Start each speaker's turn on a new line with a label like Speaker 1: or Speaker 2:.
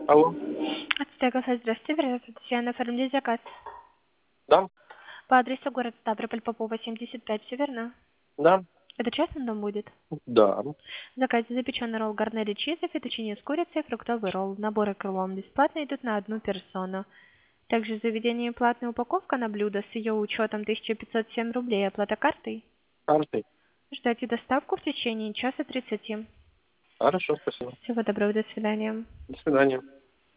Speaker 1: Алло.
Speaker 2: Ацтекоса, здравствуйте, вероятно, Татьяна, оформили заказ.
Speaker 1: Да?
Speaker 2: По адресу город Ставрополь, Попова, 75, все верно?
Speaker 1: Да?
Speaker 2: Это частный дом будет?
Speaker 1: Да.
Speaker 2: В заказе запеченный ролл гарнери чиза, фетучини с курицей, фруктовый ролл. Наборы крылом бесплатно идут на одну персону. Также в заведении платная упаковка на блюдо с ее учетом 1507 рублей. Оплата картой.
Speaker 1: Картой.
Speaker 2: Ждайте доставку в течение часа 30.
Speaker 1: Хорошо, спасибо.
Speaker 2: Всего доброго, до свидания.
Speaker 1: До свидания.